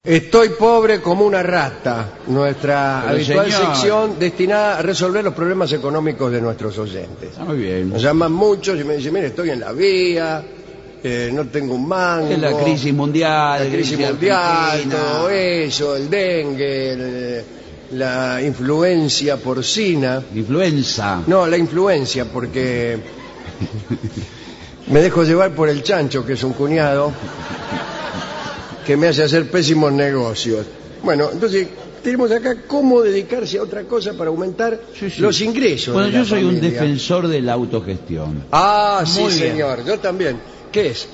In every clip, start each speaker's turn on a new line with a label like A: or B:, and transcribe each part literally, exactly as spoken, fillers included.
A: Estoy pobre como una rata, nuestra
B: Pero,
A: habitual
B: señor.
A: sección destinada a resolver los problemas económicos de nuestros oyentes.
B: Está muy bien.
A: Nos llaman muchos y me dicen, mire, estoy en la vía, eh, no tengo un mango.
B: Es la crisis mundial.
A: La crisis mundial,
B: argentina.
A: todo eso, el dengue, el- la influencia porcina.
B: Influenza.
A: No, la influencia, porque me dejo llevar por el chancho, que es un cuñado, que me hace hacer pésimos negocios. Bueno, entonces tenemos acá cómo dedicarse a otra cosa para aumentar
B: Sí, sí.
A: los ingresos.
B: Bueno,
A: de la
B: yo soy un
A: familia.
B: defensor de la autogestión.
A: Ah, sí,
B: Muy bien.
A: señor, yo también. ¿Qué es?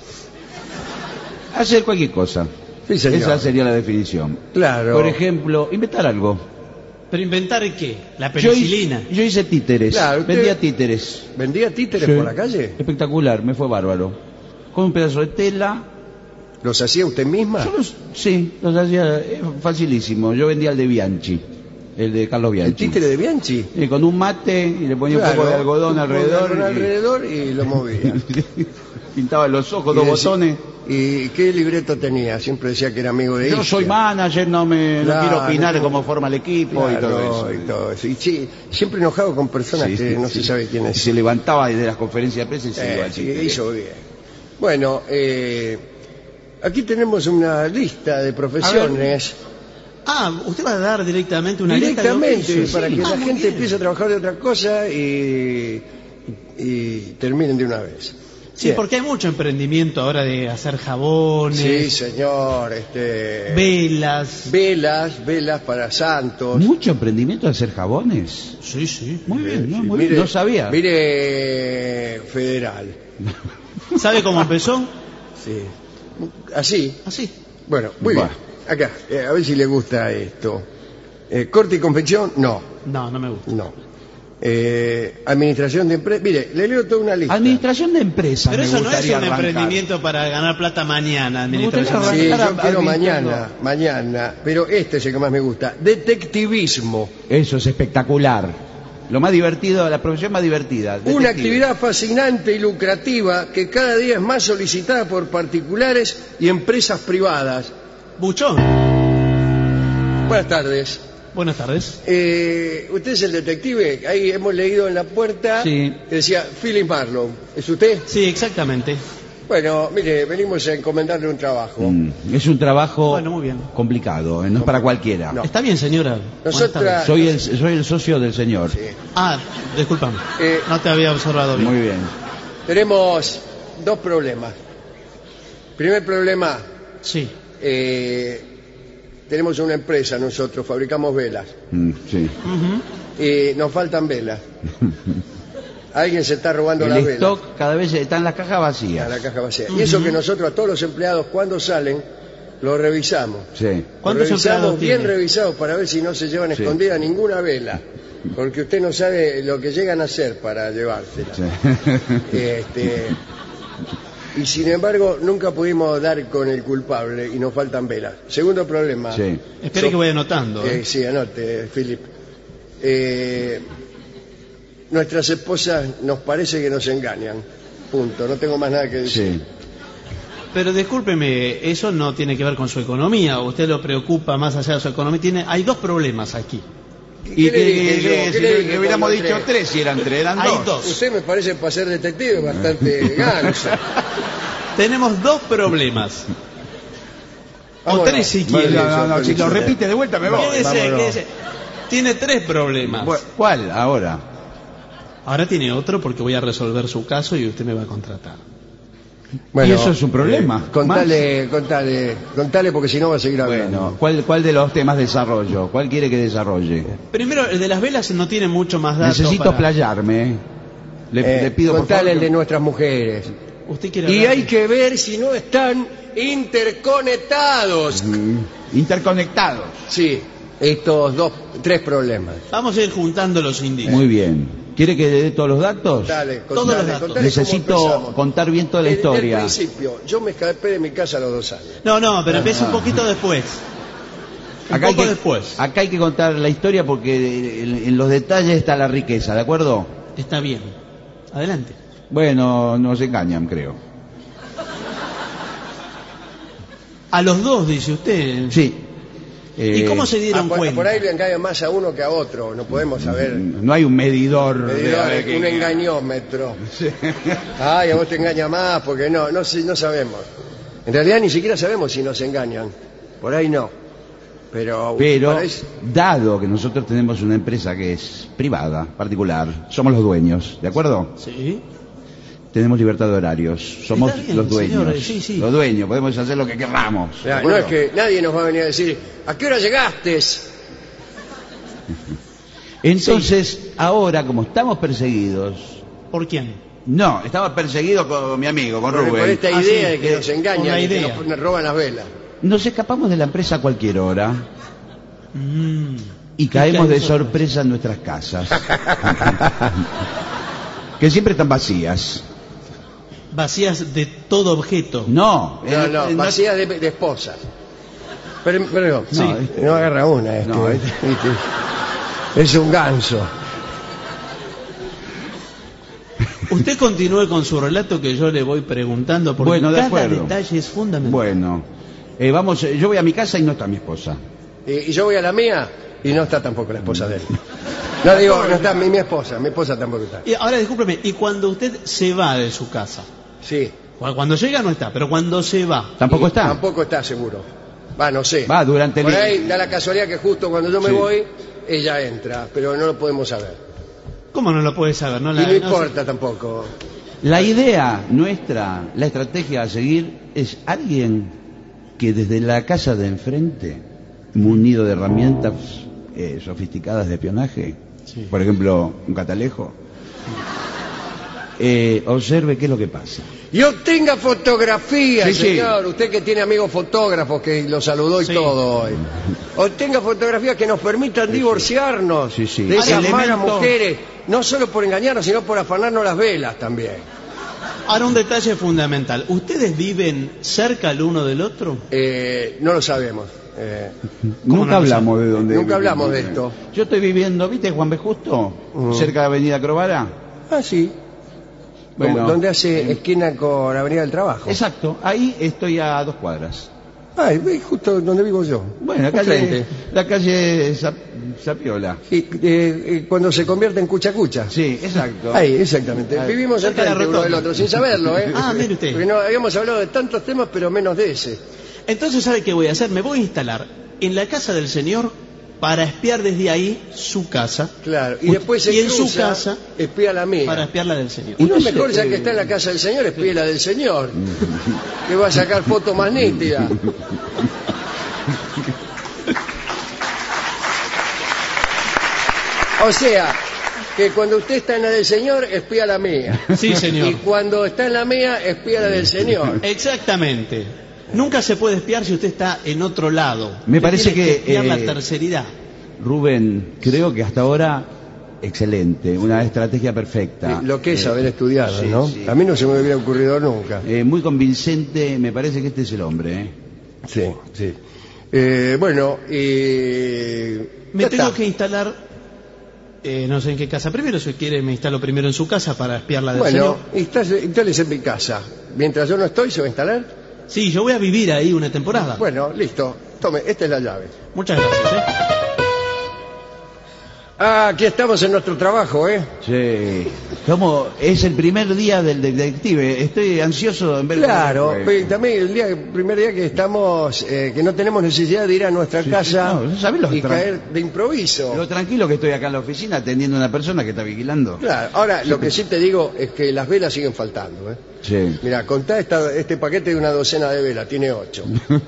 B: Hacer cualquier cosa.
A: Sí, señor.
B: Esa sería la definición.
A: Claro.
B: Por ejemplo, inventar algo.
C: ¿Pero inventar qué? La
B: Yo
C: penicilina.
B: hice, yo hice títeres.
A: Claro, usted-
B: Vendía títeres.
A: ¿Vendía títeres
B: Sí.
A: por la calle?
B: Espectacular, me fue bárbaro. Con un pedazo de tela.
A: ¿Los hacía usted misma?
B: Yo los- sí, los hacía eh, facilísimo. Yo vendía el de Bianchi, el de Carlos
A: ¿El
B: Bianchi.
A: títere de Bianchi?
B: Eh, con un mate y le ponía
A: Claro,
B: un poco de algodón
A: un poco de
B: alrededor.
A: algodón
B: y-
A: alrededor y lo movía.
B: Pintaba los ojos,
A: Y
B: dos
A: decí-
B: botones.
A: ¿Y qué libreto tenía? Siempre decía que era amigo de
B: Yo
A: Ixia.
B: soy manager, no me no
A: Claro,
B: quiero opinar
A: no.
B: cómo forma el equipo y
A: Claro,
B: todo eso.
A: y todo eso. Y sí, siempre enojado con personas
B: Sí,
A: que
B: sí,
A: no
B: sí.
A: se sabe quién
B: Y
A: es.
B: se levantaba de las conferencias de prensa y se
A: Eh,
B: iba al
A: sí,
B: títere.
A: hizo bien. Bueno, eh, aquí tenemos una lista de profesiones.
C: Ah, usted va a dar directamente una lista de
A: Directamente,
C: oficios.
A: para
C: Sí.
A: que
C: Ah,
A: la
C: muy
A: gente
C: bien.
A: empiece a trabajar de otra cosa y, y terminen de una vez.
C: Sí,
A: Bien.
C: porque hay mucho emprendimiento ahora de hacer jabones,
A: Sí, señor. Este,
C: velas.
A: velas, velas para santos.
B: Mucho emprendimiento de hacer jabones.
C: Sí, sí.
B: Muy bien, ¿no?
A: Sí,
B: Muy
A: mire-
B: bien. No sabía.
A: Mire, Federal.
C: ¿Sabe cómo empezó?
A: Sí. Así.
C: Así.
A: Bueno, muy
B: Buah.
A: bien. Acá, eh, a ver si le gusta esto. Eh, corte y confección, no,
C: No, no me gusta.
A: no. Eh, administración de empresas. Mire, le leo toda una lista.
B: Administración de empresas.
C: Pero
B: me
C: eso no es
B: gustaría
C: un
B: arrancar.
C: emprendimiento para ganar plata mañana,
B: Me gustaría
C: administración.
A: Sí,
B: arrancar
A: yo
B: a-
A: quiero
B: administrando.
A: mañana, mañana, pero este es el que más me gusta. Detectivismo.
B: Eso es espectacular. Lo más divertido, la profesión más divertida.
A: Una
B: detective.
A: actividad fascinante y lucrativa que cada día es más solicitada por particulares y empresas privadas.
C: Buchón.
A: Buenas tardes.
C: Buenas tardes.
A: Eh, ¿Usted es el detective? Ahí hemos leído en la puerta
B: Sí.
A: que decía Philip Marlowe. ¿Es usted?
C: Sí, exactamente.
A: Bueno, mire, venimos a encomendarle un trabajo.
B: Mm, es un trabajo
C: Bueno, muy bien.
B: complicado, eh, no es para cualquiera.
A: No.
C: Está bien, señora.
A: Nosotras-
C: Buenas tardes.
B: Soy el, soy el socio del señor.
A: Sí.
C: Ah, discúlpame.
A: Eh,
C: No te había observado bien.
B: Muy bien.
A: Tenemos dos problemas. Primer problema,
C: Sí.
A: eh, tenemos una empresa nosotros, fabricamos velas
B: Mm, sí.
C: Ujú.
A: y nos faltan velas. Alguien se está robando
B: El
A: las velas.
B: stock cada vez está en las cajas
A: A
B: vacías.
A: la caja vacía. Y eso que nosotros a todos los empleados cuando salen lo revisamos.
B: Sí.
A: Lo
C: ¿Cuántos
A: revisamos
C: empleados
A: bien
C: tiene?
A: revisados para ver si no se llevan
B: Sí.
A: escondida ninguna vela. Porque usted no sabe lo que llegan a hacer para llevársela.
B: Sí.
A: Este, y sin embargo nunca pudimos dar con el culpable y nos faltan velas. Segundo problema.
B: Sí.
C: Espere que voy anotando.
A: Eh,
C: ¿eh?
A: sí, anote, Philip. Eh, nuestras esposas nos parece que nos engañan. Punto. No tengo más nada que decir.
B: Sí.
C: Pero discúlpeme, eso no tiene que ver con su economía. ¿O usted lo preocupa más allá de su economía? Tiene, hay dos problemas aquí.
B: Y
A: ¿Qué le
B: que,
A: dije yo?
B: que-
A: ¿Qué
B: que-
A: le
B: que
A: dije
B: hubiéramos
A: cuando
B: dicho
A: entré?
B: tres si eran tres, eran
C: Hay
B: dos.
C: dos.
A: Usted me parece para ser detective bastante ganso.
C: Tenemos dos problemas. O
A: Vámonos.
C: tres si
B: Bueno,
C: quiere.
B: no, no, no, si lo repite de vuelta me voy.
C: Quédese,
A: vámonos.
C: quédese. Tiene tres problemas.
B: Bu- ¿Cuál ahora?
C: Ahora tiene otro porque voy a resolver su caso y usted me va a contratar.
B: Y eso es un problema.
A: eh, contale, contale, contale porque si no va a seguir hablando.
B: Bueno, ¿cuál, ¿cuál de los temas desarrollo? ¿Cuál quiere que desarrolle?
C: Primero, el de las velas no tiene mucho más datos.
B: Necesito
C: para-
B: playarme. ¿eh? Le,
A: Eh,
B: le pido por
A: contale
B: favor.
A: el
B: que-
A: de nuestras mujeres.
C: Usted quiere
A: Y
C: hablar
A: hay
C: de-
A: que ver si no están interconectados.
B: Mm, interconectados.
A: Sí, estos dos, tres problemas.
C: Vamos a ir juntando los indicios.
B: Muy bien. ¿Quiere que le dé todos los datos?
A: Dale,
C: Todos
A: contale,
C: los datos.
A: contale cómo
B: Necesito
A: empezamos.
B: contar bien toda la
A: Desde el
B: historia.
A: principio, yo me escapé de mi casa a los dos años.
C: No, no, pero empieza un poquito después. Un
B: Acá hay,
C: poco
B: que,
C: después.
B: acá hay que contar la historia porque en, en los detalles está la riqueza, ¿de acuerdo?
C: Está bien. Adelante.
B: Bueno, nos engañan, creo.
C: A los dos, dice usted.
B: Sí.
C: ¿Y
B: Eh,
C: cómo se dieron
A: Ah, por,
C: cuenta?
A: por ahí le engañan más a uno que a otro, no podemos saber.
B: No hay un medidor.
A: Medidor,
B: de- de-
A: un engañómetro. Ay, a vos te engaña más, porque no, no, sé- no sabemos. En realidad ni siquiera sabemos si nos engañan. Por ahí no. Pero,
B: Pero,
A: parece-
B: dado que nosotros tenemos una empresa que es privada, particular, somos los dueños, ¿de acuerdo?
C: Sí.
B: Tenemos libertad de horarios, somos
C: Está bien,
B: los dueños.
C: señor, sí, sí.
B: Los dueños, podemos hacer lo que queramos. ¿de
A: Ya, no
B: acuerdo?
A: es que nadie nos va a venir a decir, ¿a qué hora llegaste?
B: Entonces, ahora, como estamos perseguidos,
C: ¿Por quién?
B: no, estamos perseguidos con mi amigo, con
A: Por,
B: Rubén.
A: por esta
C: Ah,
A: idea
C: sí,
A: de que
C: eh,
A: nos
C: por
A: engañan
C: la
A: y que
C: idea.
A: nos, nos roban las velas.
B: Nos escapamos de la empresa a cualquier hora
C: Mm.
B: y caemos
C: ¿Y qué
B: de
C: hay
B: sorpresa en nuestras casas, que siempre están vacías.
C: Vacías de todo objeto.
B: No,
A: No,
B: en-
A: no,
B: en-
A: vacías de, de esposas. Pero, pero
B: Sí.
A: no, no agarra una. Este,
B: No,
A: este, es un ganso.
C: Usted continúe con su relato que yo le voy preguntando porque
B: Bueno, de
C: cada
B: acuerdo.
C: detalle es fundamental.
B: Bueno, eh, vamos, eh, yo voy a mi casa y no está mi esposa.
A: Y, y yo voy a la mía y no está tampoco la esposa de él. No digo, no está mi, mi esposa, mi esposa tampoco está.
C: Y ahora, discúlpeme, y cuando usted se va de su casa,
A: Sí.
C: cu- cuando llega no está, pero cuando se va,
B: Tampoco
A: Y
B: está.
A: Tampoco está seguro. Va, no sé.
B: Va durante el
A: Por
B: día.
A: ahí da la casualidad que justo cuando yo me
B: Sí.
A: voy, ella entra, pero no lo podemos saber.
C: ¿cómo no lo puede saber? No, la-
A: y no
C: no
A: importa tampoco.
B: La idea nuestra, la estrategia a seguir es alguien que desde la casa de enfrente, munido de herramientas eh, sofisticadas de espionaje,
C: Sí.
B: por ejemplo, un catalejo, eh, observe qué es lo que pasa.
A: Y obtenga fotografías,
B: Sí, sí.
A: señor. Usted que tiene amigos fotógrafos que lo saludó y
C: Sí.
A: todo hoy. Obtenga fotografías que nos permitan divorciarnos
B: Sí, sí.
A: de esas
B: Elementos-
A: malas mujeres, no solo por engañarnos, sino por afanarnos las velas también.
C: Ahora un detalle fundamental. ¿Ustedes viven cerca el uno del otro?
A: Eh, no lo sabemos. Eh,
C: ¿Cómo
B: Nunca
C: no lo
B: hablamos de dónde.
A: Nunca hablamos de esto.
B: Yo estoy viviendo, ¿viste Juan B. Justo?
A: Mm.
B: Cerca de Avenida Crovara.
A: ah, sí.
B: Bueno,
A: Como- donde hace
B: eh,
A: esquina con Avenida del Trabajo.
B: Exacto, ahí estoy a dos cuadras.
A: Ah, es justo donde vivo yo.
B: Bueno, la
A: Enfrente.
B: calle, la calle Zap- Zapiola.
A: Y, eh, eh, cuando se convierte en cucha cucha.
B: Sí, exacto.
A: Ahí, exactamente.
B: Ahí.
A: Vivimos
C: Cerca de la
A: enfrente uno del
C: rotonda.
A: otro, sin saberlo, ¿eh?
C: Ah, mire usted.
A: Porque no, habíamos hablado de tantos temas, pero menos de ese.
C: Entonces, ¿sabe qué voy a hacer? Me voy a instalar en la casa del señor para espiar desde ahí su casa,
A: Claro. Y después se
C: Y en su
A: cruza,
C: casa,
A: espía la mía.
C: para espiar la del señor.
A: Y no es
B: Usted
A: mejor,
B: se-
A: ya que está en la casa del señor, espía la del señor. Que va a sacar fotos más nítidas. O sea, que cuando usted está en la del señor, espía la mía.
C: Sí, señor.
A: Y cuando está en la mía, espía la del señor.
C: Exactamente. Nunca se puede espiar si usted está en otro lado.
B: Me
C: Usted
B: parece
C: tiene
B: que,
C: espiar la
B: eh,
C: terceridad.
B: Rubén, creo que hasta ahora, excelente, una estrategia perfecta.
A: Lo que es
B: Eh,
A: haber estudiado,
B: sí,
A: ¿no?
B: sí.
A: A mí no se me hubiera ocurrido nunca.
B: Eh, muy convincente, me parece que este es el hombre. ¿eh?
A: Sí, sí. Eh, bueno, y...
C: Me
A: ya
C: tengo
A: está.
C: que instalar, eh, no sé en qué casa primero, si quiere me instalo primero en su casa para espiar la del
A: Bueno,
C: señor.
A: instale- instálese en mi casa. Mientras yo no estoy, ¿se va a instalar?
C: Sí, yo voy a vivir ahí una temporada.
A: Bueno, listo. Tome, esta es la llave.
C: Muchas gracias. ¿eh?
A: Ah, aquí estamos en nuestro trabajo, ¿eh?
B: Sí. Como es el primer día del detective, estoy ansioso en ver.
A: Claro,
B: cómo fue.
A: pero también el día, el primer día que estamos, eh, que no tenemos necesidad de ir a nuestra
B: Sí,
A: casa
B: sí, no, ¿sabés los
A: y
B: tra-
A: caer de improviso.
B: Lo tranquilo que estoy acá en la oficina atendiendo a una persona que está vigilando.
A: Claro, ahora lo que sí te digo es que las velas siguen faltando, ¿eh?
B: Sí.
A: Mira, contá esta- este paquete de una docena de velas, tiene ocho.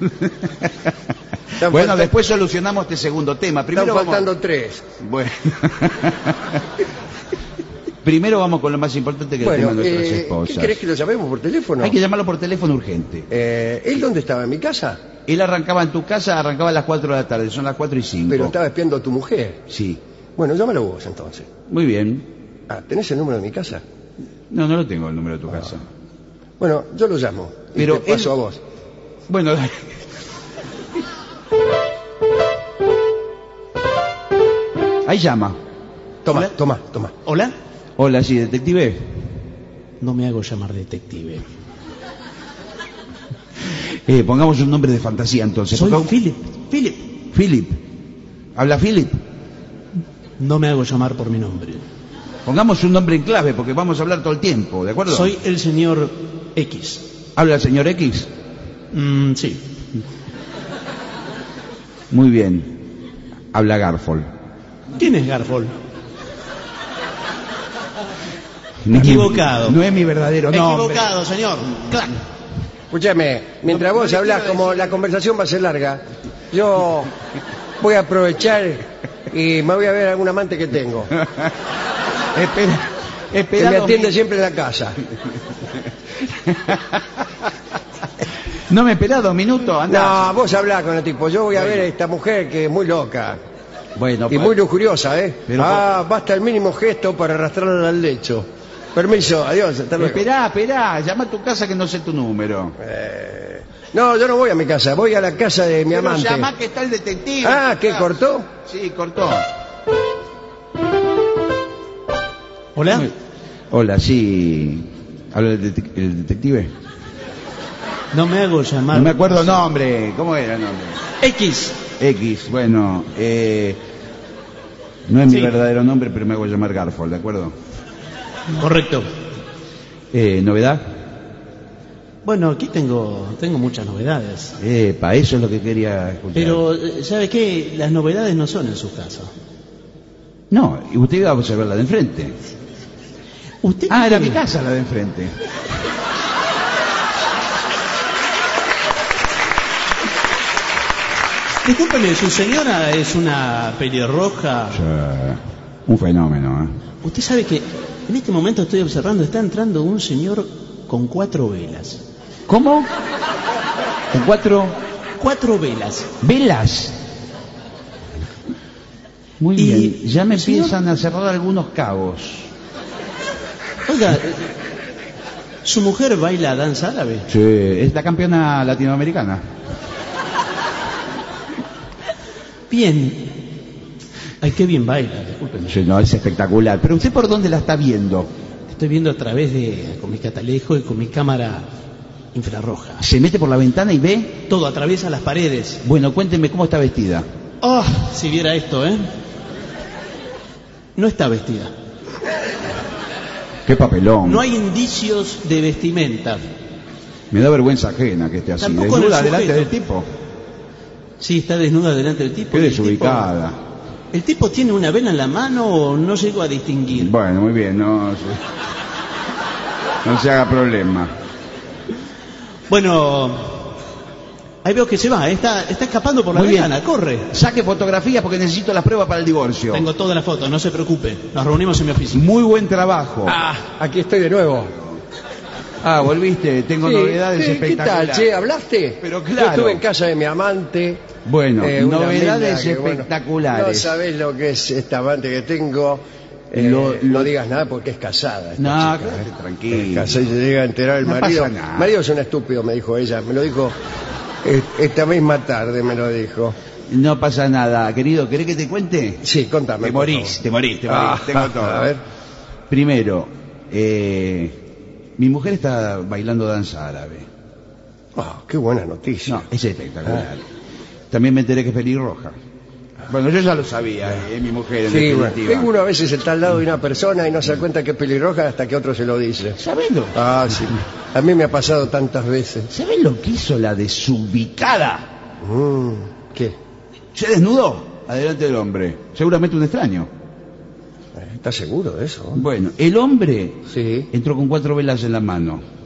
A: Están
B: Bueno,
A: falta-
B: después solucionamos este segundo tema.
A: Están
B: Primero vamos...
A: faltando tres.
B: Bueno. Primero vamos con lo más importante que es el
A: Bueno,
B: tema de nuestras
A: eh,
B: esposas.
A: ¿qué querés que lo llamemos por teléfono?
B: Hay que llamarlo por teléfono urgente.
A: Eh, ¿Él dónde estaba? ¿En mi casa?
B: Él arrancaba en tu casa, arrancaba a las cuatro de la tarde, son las cuatro y cinco.
A: Pero estaba espiando a tu mujer.
B: Sí.
A: Bueno, llámalo vos entonces.
B: Muy bien.
A: Ah, ¿tenés el número de mi casa?
B: No, no lo tengo el número de tu casa.
A: Bueno, yo lo llamo. Y
B: Pero
A: te paso
B: él-
A: a vos.
B: Bueno, ahí llama.
A: Toma,
C: Hola.
A: toma, toma.
C: ¿Hola?
B: Hola, sí, detective.
C: No me hago llamar detective.
B: Eh, pongamos un nombre de fantasía entonces.
C: Soy
B: Pongamos-
C: Philip. Philip.
B: Philip. ¿Habla Philip?
C: No me hago llamar por mi nombre.
B: Pongamos un nombre en clave porque vamos a hablar todo el tiempo, ¿de acuerdo?
C: Soy el señor X.
B: ¿Habla el señor X?
C: Mm, sí.
B: Muy bien. Habla Garfol.
C: ¿Quién es Garfol?
B: No es mi-
C: Equivocado.
B: no es mi verdadero nombre.
C: Equivocado, señor. Clac.
A: Escúchame, mientras
C: No,
A: vos
C: no le
A: hablás,
C: quiero
A: como
C: decir-
A: la conversación va a ser larga, yo voy a aprovechar y me voy a ver a algún amante que tengo,
B: Espera,
A: que
B: espera.
A: me
B: dos
A: atiende
B: mi-
A: siempre en la casa.
B: No me esperás dos minutos, anda.
A: No, vos hablás con el tipo, yo voy a ver a esta mujer que es muy loca
B: Bueno,
A: y
B: pa-
A: muy lujuriosa, ¿eh?
B: Pero-
A: ah, basta el mínimo gesto para arrastrarla al lecho. Permiso, adiós, hasta luego.
B: Esperá, esperá, llama a tu casa que no sé tu número.
A: Eh, no, yo no voy a mi casa, voy a la casa de mi
B: Pero
A: amante.
B: llama que está el detective.
A: Ah, ¿qué, cortó?
B: Sí, cortó.
C: Hola.
B: Hola, sí. ¿Habla el, detec- el detective?
C: No me hago llamar.
B: No me acuerdo el nombre. ¿Cómo era el nombre?
C: X.
B: X, bueno, eh, no es mi
C: Sí.
B: verdadero nombre, pero me hago llamar Garfol, ¿de acuerdo?
C: Correcto.
B: Eh, ¿Novedad?
C: Bueno, aquí tengo, tengo muchas novedades.
B: Epa, eso es lo que quería escuchar.
C: Pero, eh, ¿sabe qué? Las novedades no son en su casa.
B: No, y usted iba a observar la de enfrente.
C: ¿Usted
B: Ah,
C: qué
B: era mi
C: quiere?
B: casa la de enfrente.
C: Discúlpeme, su señora es una pelirroja.
B: Ya, un fenómeno, ¿eh?
C: Usted sabe que en este momento estoy observando, está entrando un señor con cuatro velas.
B: ¿Cómo? Con cuatro
C: Cuatro velas.
B: velas. Muy
C: Y,
B: bien, ya me
C: señor-
B: empiezan a cerrar algunos cabos.
C: Oiga, eh, ¿su mujer baila danza árabe?
B: Sí, es la campeona latinoamericana.
C: Bien. Ay, qué bien baila, discúlpeme.
B: Sí, no, es espectacular. Pero usted por dónde la está viendo?
C: Estoy viendo a través de, con mi catalejo y con mi cámara infrarroja.
B: ¿Se mete por la ventana y ve?
C: Todo atraviesa las paredes.
B: Bueno, cuénteme cómo está vestida.
C: Oh, si viera esto, ¿eh? No está vestida.
B: Qué papelón.
C: No hay indicios de vestimenta.
B: Me da vergüenza ajena que esté así.
C: Tampoco en
B: Desnuda
C: el
B: delante
C: sujeto.
B: del tipo.
C: Sí, está desnuda delante del tipo.
B: Qué
C: y el
B: desubicada.
C: tipo- ¿El tipo tiene una vela en la mano o no llego a distinguir?
B: Bueno, muy bien, no se, no se haga problema.
C: Bueno, ahí veo que se va, ¿eh? está, está escapando por la
B: Muy bien.
C: ventana, corre.
B: Saque fotografías porque necesito las pruebas para el divorcio.
C: Tengo toda la foto, no se preocupe. Nos reunimos en mi oficina.
B: Muy buen trabajo.
A: Ah, aquí estoy de nuevo.
B: Ah, volviste, tengo
A: Sí,
B: novedades
A: sí,
B: espectaculares.
A: ¿Qué tal, che? ¿Hablaste?
B: Pero
A: Yo
B: claro.
A: estuve en casa de mi amante.
B: Bueno,
A: eh, una
B: novedades
A: mina que, bueno,
B: espectaculares.
A: no sabés lo que es esta amante que tengo. Eh,
B: Lo-
A: no digas nada porque es casada. esta
B: No,
A: chica,
B: quédate
A: ¿eh?
B: tranquilo.
A: Es casada y se llega a enterar el
B: No
A: marido.
B: pasa nada.
A: El marido es un estúpido, me dijo ella. Me lo dijo eh, esta misma tarde, me lo dijo.
B: No pasa nada, querido. ¿Querés que te cuente?
A: Sí, contame.
B: Te
A: por
B: morís,
A: favor.
B: te morís, te morís.
A: Ah,
B: Tengo todo.
A: A ver.
B: Primero, eh, mi mujer está bailando danza árabe.
A: Ah, qué buena noticia.
B: No, es espectacular. También me enteré que es pelirroja. Bueno, yo ya lo sabía, eh, es mi mujer en
A: Sí, bueno,
B: definitiva.
A: uno a veces está al lado de una persona y no se da cuenta que es pelirroja hasta que otro se lo dice.
B: ¿Sabés lo,
A: Ah, sí. A mí me ha pasado tantas veces.
B: ¿sabés lo que hizo la desubicada?
A: Mm, ¿Qué?
B: Se desnudó adelante del hombre. Seguramente un extraño.
A: ¿Estás seguro de eso?
B: Bueno, el hombre
A: Sí.
B: entró con cuatro velas en la mano.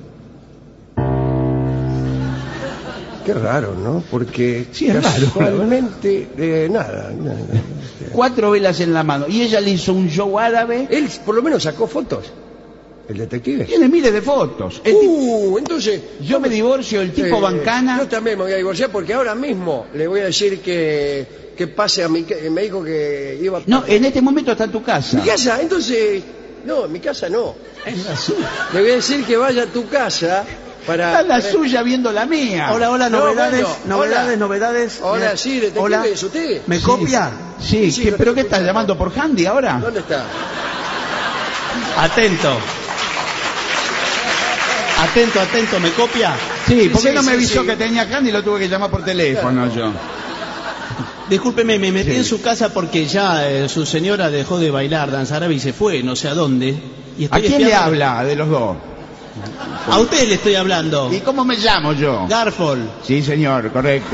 A: Qué raro, ¿no? Porque
B: Sí, es raro.
A: casualmente, eh, nada, nada.
B: Cuatro velas en la mano. Y ella le hizo un show árabe.
A: Él por lo menos sacó fotos. El detective.
B: Tiene miles de fotos. El tipo-
A: Uh, entonces...
B: yo me divorcio, el tipo
A: eh,
B: bancana.
A: Yo también me voy a divorciar porque ahora mismo le voy a decir que, que pase a mi... ca- Me dijo que iba a...
B: No, en este momento está en tu casa.
A: Mi casa, entonces... No, en mi casa no.
B: Es la suya.
A: Le voy a decir que vaya a tu casa para...
B: Está la
A: para-
B: suya viendo la mía.
C: Hola, hola,
A: No,
C: novedades,
A: bueno,
C: novedades,
A: hola.
C: novedades.
A: Hola,
C: Mira,
A: sí, detective,
C: hola.
A: ¿es usted?
C: ¿Me
B: Sí.
C: copia?
B: Sí,
A: Sí,
B: ¿qué-
A: lo
B: ¿pero
A: estoy
B: qué estás
A: escuchando.
B: llamando por Handy ahora?
A: ¿Dónde está?
C: Atento. Atento, atento, ¿me copia?
B: Sí, ¿por qué
A: Sí,
B: no me
A: sí,
B: avisó
A: sí.
B: que tenía candy y lo tuve que llamar por teléfono yo?
C: Discúlpeme, me metí
B: Sí.
C: en su casa porque ya eh, su señora dejó de bailar danza árabe y se fue, no sé a dónde. Y
B: ¿A
C: estoy
B: quién le
C: espiando-
B: habla de los dos?
C: A usted le estoy hablando.
B: ¿Y cómo me llamo yo?
C: Garfol.
B: Sí, señor, correcto.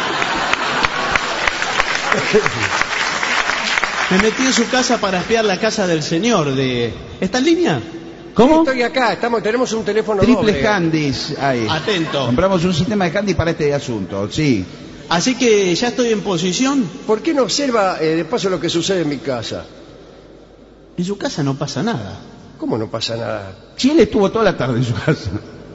C: Me metí en su casa para espiar la casa del señor de... ¿Está en línea?
B: ¿Cómo?
A: Estoy acá, estamos, tenemos un teléfono
B: Triples
A: doble.
B: candies ahí.
C: Atento.
B: Compramos un sistema de candy para este asunto, sí.
C: Así que ya estoy en posición.
A: ¿Por qué no observa eh, de paso lo que sucede en mi casa?
C: En su casa no pasa nada.
A: ¿Cómo no pasa nada?
B: Sí, él estuvo toda la tarde en su casa.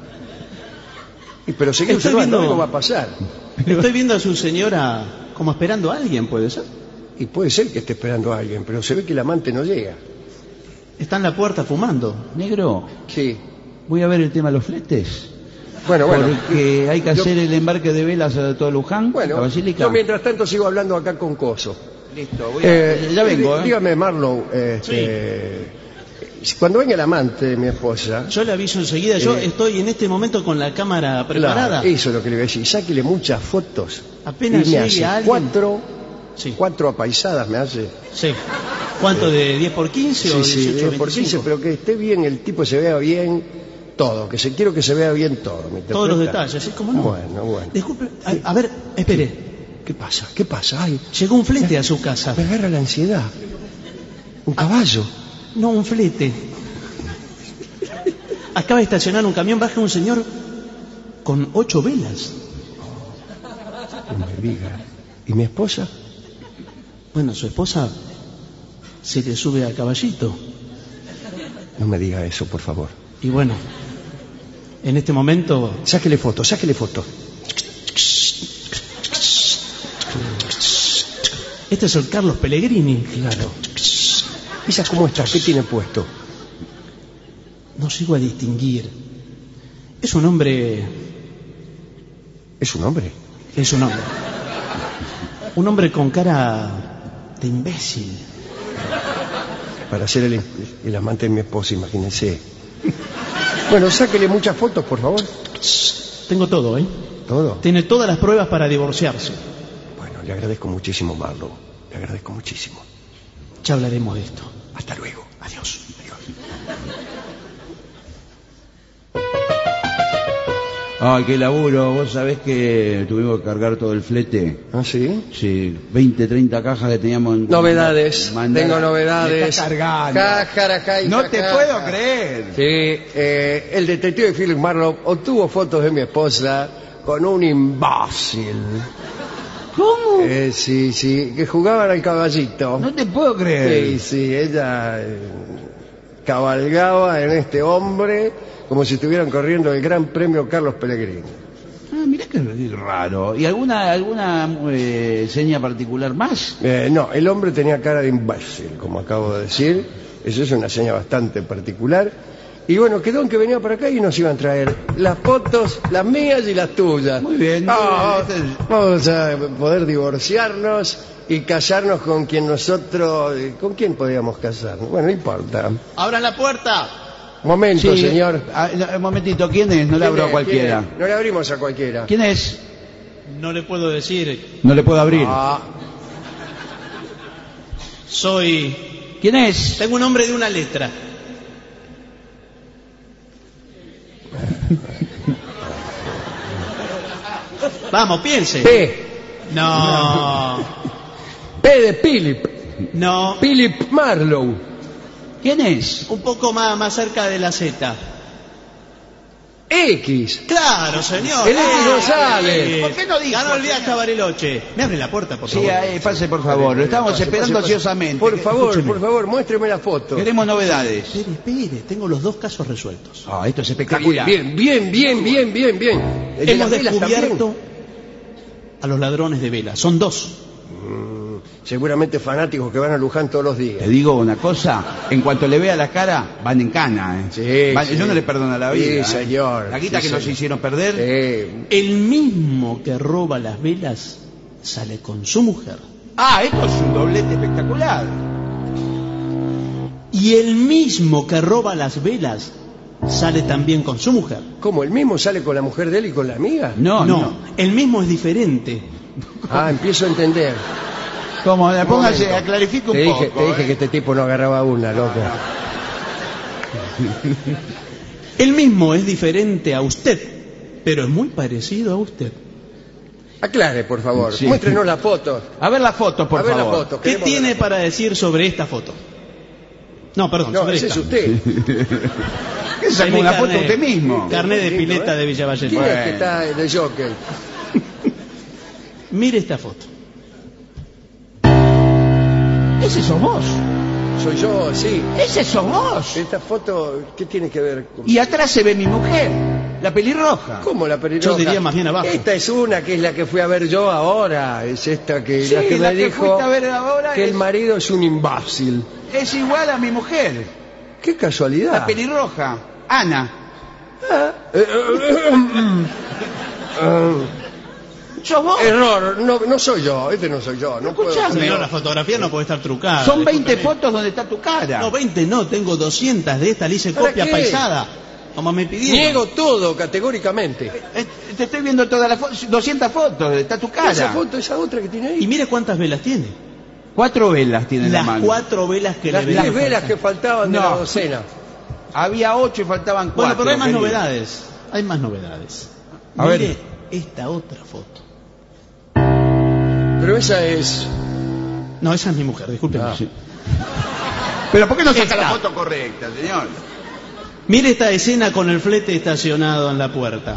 A: Y, pero seguir
C: Estoy
A: observando,
C: viendo-
A: algo va a pasar.
C: Estoy viendo a su señora como esperando a alguien, ¿puede ser?
A: Y puede ser que esté esperando a alguien, pero se ve que el amante no llega.
C: Está en la puerta fumando.
B: Negro,
A: Sí.
B: voy a ver el tema de los fletes.
A: Bueno, bueno.
B: Porque hay que
A: Yo-
B: hacer el embarque de velas a todo Luján, la
A: Bueno,
B: basílica.
A: yo mientras tanto sigo hablando acá con Coso.
B: Listo, voy a...
A: Eh,
B: ya vengo,
A: dí-
B: ¿eh?
A: Dígame, Marlowe, este, cuando venga el amante de mi esposa...
C: Yo le aviso enseguida, yo
A: Eh.
C: estoy en este momento con la cámara preparada.
A: Claro, eso es lo que le voy a decir. Sáquele muchas fotos.
C: Apenas
A: y me
C: llegue
A: hace
C: alguien.
A: cuatro,
C: Sí,
A: cuatro apaisadas me hace.
C: sí. ¿Cuánto, de diez por quince o
A: Sí, sí,
C: dieciocho
A: diez por quince,
C: veinticinco?
A: pero que esté bien, el tipo se vea bien todo, que se quiero que se vea bien todo. ¿me
C: Todos los
A: interpreta?
C: detalles, ¿sí? ¿Cómo no?
A: Bueno, bueno.
C: Disculpe, a, a ver, espere.
A: ¿Qué pasa? ¿Qué pasa? Ay,
C: Llegó un flete a su casa.
A: me agarra la ansiedad. Un caballo.
C: No, un flete. Acaba de estacionar un camión, baja un señor con ocho velas.
A: No me diga. ¿Y mi esposa?
C: Bueno, su esposa se le sube a caballito.
A: No me diga eso, por favor.
C: Y bueno, en este momento
A: Sáquele foto, sáquele foto.
C: este es el Carlos Pellegrini.
A: Claro. ¿Esa cómo está? ¿Qué tiene puesto?
C: No sigo a distinguir. Es un hombre...
A: ¿Es un hombre?
C: Es un hombre. Un hombre con cara de imbécil.
A: Para ser el, el amante de mi esposa, imagínense. Bueno, sáquele muchas fotos, por favor.
C: Tengo todo, ¿eh?
A: Todo.
C: Tiene todas las pruebas para divorciarse.
A: Bueno, le agradezco muchísimo, Marlowe. Le agradezco muchísimo.
C: Ya hablaremos de esto.
A: Hasta luego.
C: Adiós.
A: Adiós.
B: Ay, qué laburo. Vos sabés que tuvimos que cargar todo el flete.
A: ¿Ah, sí?
B: Sí, veinte, treinta cajas que teníamos en...
A: Novedades.
B: Mandar-
A: Tengo
B: Me
A: novedades.
B: está cargando.
A: Cajaracay,
B: No te
A: jajaja.
B: puedo creer.
A: Sí, eh, el detective Philip Marlowe obtuvo fotos de mi esposa con un imbécil.
B: ¿Cómo?
A: Eh, sí, sí, que jugaban al caballito.
B: No te puedo
A: Sí,
B: creer.
A: sí, ella eh, cabalgaba en este hombre como si estuvieran corriendo el Gran Premio Carlos Pellegrini.
B: Ah, mirá que raro. ¿Y alguna alguna eh, seña particular más?
A: Eh, no, el hombre tenía cara de imbécil, como acabo de decir. Eso es una seña bastante particular. Y bueno, quedó en que venía para acá y nos iban a traer las fotos, las mías y las tuyas.
B: Muy bien, muy
A: Ah,
B: bien. Este es-
A: vamos a poder divorciarnos y casarnos con quien nosotros... ¿Con quién podíamos casarnos? Bueno, no importa.
C: ¡Abran la puerta!
A: Momento,
B: Sí,
A: señor.
B: ah, no, un momentito, ¿quién es? No le abro a
A: ¿Quién es?
B: cualquiera.
A: ¿Quién es? No le abrimos a cualquiera.
B: ¿Quién es?
C: No le puedo decir.
B: No le puedo abrir.
A: Ah,
C: Soy...
B: ¿Quién es?
C: Tengo un nombre de una letra. Vamos, piense.
A: P.
C: No,
A: P de Philip.
C: no.
A: Philip Marlowe.
B: ¿Quién es?
C: Un poco más, más cerca de la Z.
A: X.
C: Claro, señor.
A: El X
C: Ah,
A: González.
C: sí.
B: ¿Por qué no dijo,
C: Ganó el viaje
B: señor?
C: a Bariloche. Me abre la puerta, por
B: Sí,
C: favor.
B: ahí, pase por favor. Lo estamos
A: Pase,
B: esperando
A: pase, pase.
B: ansiosamente.
A: Por favor,
B: Escúcheme.
A: por favor, muéstreme la foto.
B: Queremos novedades.
C: Espere, espere. Tengo los dos casos resueltos.
B: Ah, esto es espectacular.
A: Bien, bien, bien, bien, bien, bien. El de
C: Hemos
A: las velas
C: descubierto a los ladrones de velas. Son dos.
A: también. Mm, seguramente fanáticos que van a Luján todos los días.
B: Te digo una cosa, en cuanto le vea la cara, van en cana, ¿eh?
A: Sí,
B: Van-
A: sí.
B: Yo no le perdono la
A: Sí,
B: vida. ¿eh?
A: señor.
B: La guita
A: Sí,
B: que nos
A: señor.
B: hicieron perder.
A: Eh,
C: El mismo que roba las velas sale con su mujer.
B: Ah, esto es un doblete espectacular.
C: Y el mismo que roba las velas sale también con su mujer.
A: ¿Cómo? ¿El mismo sale con la mujer de él y con la amiga?
B: No,
C: no,
B: no.
C: el mismo es diferente.
A: Ah, empiezo a entender.
B: Como,
A: Un
B: póngase,
A: momento.
B: clarifique un
A: te dije,
B: poco.
A: Te dije
B: ¿eh?
A: que este tipo no agarraba una, loco.
C: El mismo es diferente a usted, pero es muy parecido a usted.
A: Aclare, por favor.
B: Sí.
A: Muéstrenos la foto.
B: A ver la foto, por
A: a ver
B: favor.
A: la foto.
C: ¿Qué
A: queremos
C: tiene
A: ver la
C: para decir sobre esta foto? No, perdón,
A: foto. No,
C: sobre
A: ese
C: esta.
A: es usted.
B: ¿Qué
C: Es
B: sacó
C: mi
B: una foto
C: carnet-
B: usted mismo?
C: Carnet de
A: Lindo,
C: pileta
A: ¿eh?
C: de Villa
A: ¿Quién
C: Vallejo.
A: es que está de jockey?
C: Mire esta foto.
B: Ese sos vos.
A: Soy yo, sí.
B: Ese sos vos.
A: Esta foto, ¿qué tiene que ver con...?
B: Y atrás se ve mi mujer, la pelirroja.
A: ¿Cómo la pelirroja?
C: Yo diría más bien abajo.
A: Esta es una que es la que fui a ver yo ahora. Es esta que,
B: Sí,
A: la que
B: la
A: me
B: que
A: dijo
B: fuiste a ver ahora
A: que
B: es-
A: el marido es un imbécil.
B: Es igual a mi mujer,
A: ¡Qué casualidad!
B: la pelirroja, Ana.
A: Ah, eh, eh, eh, mm, ah,
B: ¿Sos vos?
A: error, no, no soy yo, este no soy yo. No puedo
B: Escuchame.
A: ser
C: Señor,
A: yo.
C: la fotografía no puede estar trucada.
B: Son veinte
C: discúlpeme.
B: fotos donde está tu cara.
C: No, veinte no, tengo doscientas de esta, le hice
A: ¿Para
C: copia
A: qué?
C: paisada. Como me pidieron.
A: Niego todo categóricamente.
B: Eh, Te estoy viendo todas las fotos, doscientas fotos, está tu cara.
A: Esa foto, esa otra que tiene
C: Y
A: ahí.
C: mire cuántas velas tiene.
B: Cuatro velas tiene en la
C: Las
B: mano.
C: cuatro velas que
A: Las
C: le
A: diez
C: venían
A: velas que
C: faltando.
A: faltaban de
B: No.
A: la docena.
B: Había ocho y faltaban cuatro.
C: Bueno, pero hay más
B: querido.
C: novedades. Hay más novedades.
B: A
C: Mire
B: ver.
C: esta otra foto.
A: Pero esa es...
C: No, esa es mi mujer, discúlpeme.
A: Ah.
B: Sí. Pero ¿por qué no saca
C: Esta.
B: la foto correcta, señor?
C: Mire esta escena con el flete estacionado en la puerta.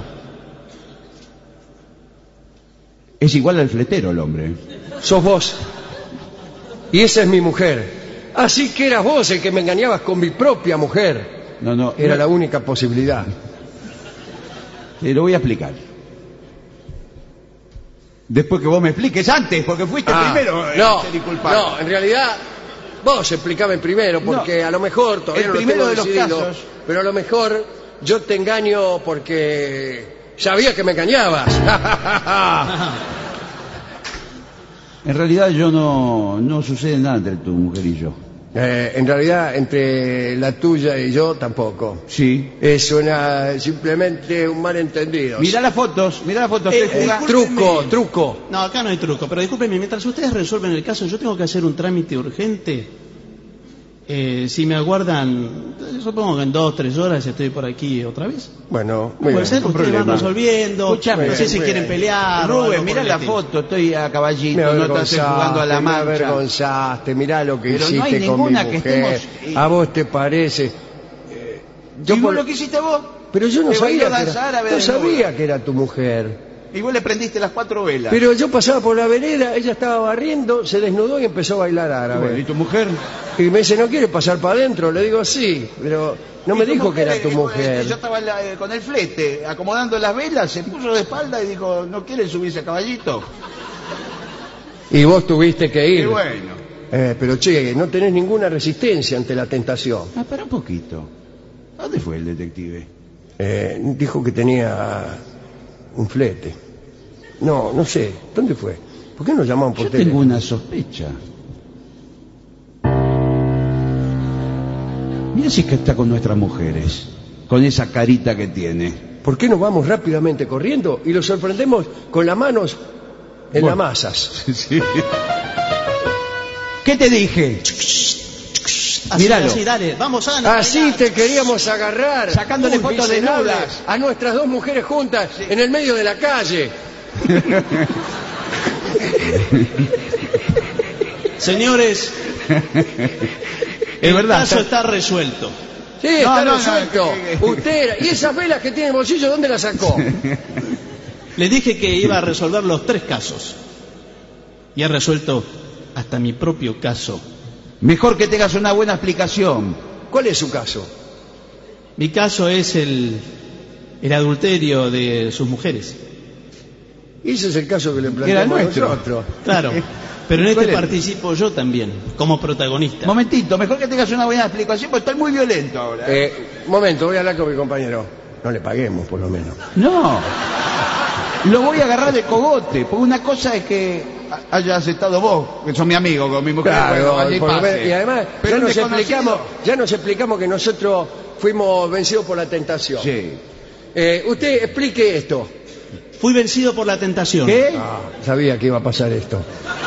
B: Es igual al fletero el hombre.
A: Sos vos. Y esa es mi mujer. Así que eras vos el que me engañabas con mi propia mujer.
B: No, no.
A: Era
B: no,
A: la única posibilidad.
B: Te lo voy a explicar. Después que vos me expliques antes, porque fuiste
A: Ah,
B: primero. eh,
A: no,
B: ser inculpable.
A: no, en realidad vos explicame primero, porque a lo mejor todavía
B: El
A: no lo
B: primero
A: tengo
B: de los
A: decidido,
B: casos.
A: pero a lo mejor yo te engaño porque sabía que me engañabas.
B: En realidad yo no, no sucede nada entre tu mujer y yo.
A: Eh, en realidad, entre la tuya y yo tampoco.
B: Sí.
A: Es una, simplemente un malentendido.
B: Mirá las fotos, mirá las fotos.
C: Eh,
B: estoy
C: eh,
B: jugando.
A: Truco, truco.
C: No, acá no hay truco, pero discúlpenme, mientras ustedes resuelven el caso, yo tengo que hacer un trámite urgente. Eh, si me aguardan, supongo que en dos, tres horas estoy por aquí otra vez.
A: Bueno, muy
C: Puede
A: bien.
C: ser,
B: con
C: ustedes van
B: problema.
C: resolviendo.
B: Escuchame,
C: no sé si
A: muy
C: quieren
A: bien.
C: pelear. o
B: Rubén,
C: algo
B: mirá
C: por el
B: la
C: estilo.
B: foto, estoy a
A: Me
B: caballito, no estás jugando a la
A: me
B: mancha.
A: avergonzaste, mirá lo que
B: Pero no
A: hiciste
B: hay
A: con
B: ninguna
A: mi
B: que
A: mujer.
B: estemos-
A: A vos te parece.
B: Yo
A: Yo por-
B: lo que hiciste vos.
A: Pero yo no
B: Te
A: sabía,
B: bailó
A: que
B: danza
A: era,
B: árabe
A: no
B: desnuda.
A: sabía que era tu mujer.
B: Y vos le prendiste las cuatro velas.
A: Pero yo pasaba por la vereda, ella estaba barriendo, se desnudó y empezó a bailar árabe.
B: Bueno, ¿y tu mujer?
A: Y me dice, ¿no quiere pasar para adentro? Le digo, sí, pero no me
B: Y tu
A: dijo que
B: mujer,
A: era tu
B: eh, eh,
A: mujer.
B: Yo estaba en la- eh, con el flete, acomodando las velas, se puso de espalda y dijo, ¿no quiere subirse a caballito?
A: Y vos tuviste que
B: Y
A: ir.
B: bueno.
A: Eh, pero che, no tenés ninguna resistencia ante la tentación.
B: Ah, espera un poquito. ¿A dónde fue el detective?
A: Eh, dijo que tenía un flete. No, no sé. ¿Dónde fue? ¿Por qué no llamaban por
B: Yo
A: teléfono?
B: tengo una sospecha. Mira si es que está con nuestras mujeres, con esa carita que tiene.
A: ¿Por qué no vamos rápidamente corriendo y lo sorprendemos con las manos en
B: Bueno.
A: las masas?
B: Sí. ¿Qué te dije?
C: Así,
B: Míralo.
C: así, dale, vamos Ana.
A: Así
C: bailá.
A: te queríamos agarrar.
B: Sacándole
A: Uy,
B: fotos
A: miserable,
B: desnudas.
A: a nuestras dos mujeres juntas en el medio de la calle.
C: Señores,
B: Es
C: el
B: verdad.
C: caso
B: está-
C: está resuelto.
A: Sí, está
B: no, no,
A: resuelto.
B: que- que-
A: Usted era- ¿Y esas velas que tiene en el bolsillo, dónde las sacó?
C: Les dije que iba a resolver los tres casos. Y he resuelto hasta mi propio caso.
B: Mejor que tengas una buena explicación.
A: ¿Cuál es su caso?
C: Mi caso es el, el adulterio de sus mujeres.
A: Y ese es el caso que le
B: Era
A: planteamos
B: nuestro.
A: nosotros.
C: Claro, pero en
B: ¿Cuál
C: este
B: es?
C: participo yo también, como protagonista.
B: Momentito, mejor que tengas una buena explicación, porque estoy muy violento ahora. ¿eh?
A: Eh, momento, voy a hablar con mi compañero. No le paguemos, por lo menos.
B: No. Lo voy a agarrar de cogote, porque una cosa es que hayas estado vos, que sos mi amigo, con mi mujer.
A: Claro,
B: bueno, allí
A: por lo
B: pase.
A: menos- y además
B: Pero
A: ya
B: un
A: nos,
B: desconocido-
A: explicamos, ya nos explicamos que nosotros fuimos vencidos por la tentación.
B: Sí.
A: Eh, usted explique esto.
C: Fui vencido por la tentación.
B: ¿Qué?
A: Ah, sabía que iba a pasar esto.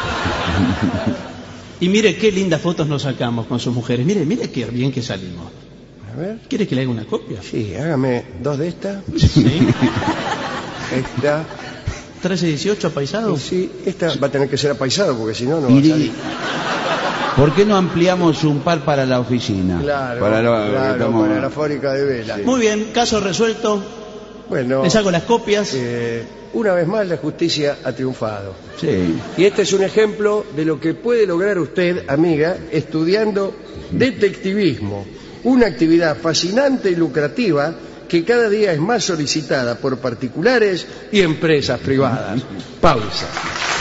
C: Y mire qué lindas fotos nos sacamos con sus mujeres. Mire, mire qué bien que salimos.
A: A ver.
C: ¿Quiere que le haga una copia?
A: Sí, hágame dos de estas.
C: Sí.
A: Esta.
C: trece dieciocho apaisado.
A: Sí, esta va a tener que ser apaisado porque si no, no va a
B: Iri-
A: salir.
B: ¿Por qué no ampliamos un par para la oficina?
A: Claro,
B: para, lo-
A: claro,
B: estamos-
A: para la fábrica de velas.
C: Muy bien, caso resuelto.
A: Bueno,
C: Le saco las copias.
A: eh, una vez más la justicia ha triunfado.
B: Sí.
A: Y este es un ejemplo de lo que puede lograr usted, amiga, estudiando detectivismo, una actividad fascinante y lucrativa que cada día es más solicitada por particulares y empresas privadas. Pausa.